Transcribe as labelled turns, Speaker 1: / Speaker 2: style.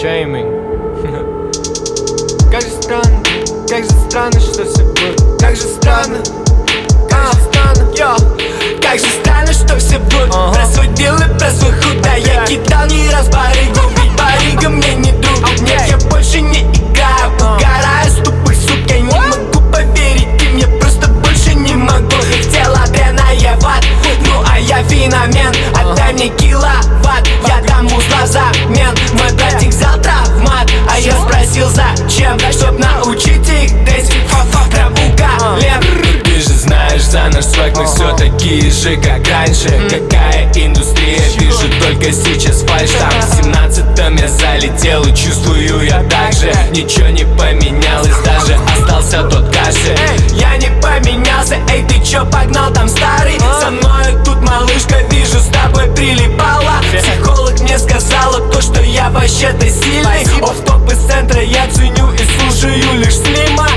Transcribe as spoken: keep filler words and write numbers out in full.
Speaker 1: Shaming.
Speaker 2: Как же странно, как же странно, что все будет. Как же странно, как же странно, йо. Как же странно, что все будут uh-huh. Про свой дел и про свой худ. Да okay. Я кидал не раз барыгу, ведь барыга мне не друг okay. Нет, я больше не играю, uh-huh. Угораю с тупых сук. Я не What? Могу поверить им, я просто больше не могу. Хотела дрена, я в ад, ну а я феномен. Отдай uh-huh. мне киловатт, я дам узла взамен. Мой братик взял травмат, а я спросил зачем, чтоб научить их дэнсить прям уголем.
Speaker 3: Ты же знаешь, за наш свайк мы все такие же, как раньше. Какая индустрия, вижу только сейчас фальшь. Там в семнадцатом я залетел и чувствую я так же. Ничего не поменялось, даже остался тот кашель.
Speaker 2: Я не поменялся, эй, ты чё погнал там старый? Со мной тут малышка, вижу, с тобой прилипала. Психолог мне сказала то, что я вообще-то сильный. Офф-топ из центра я ценю и слушаю лишь Слима.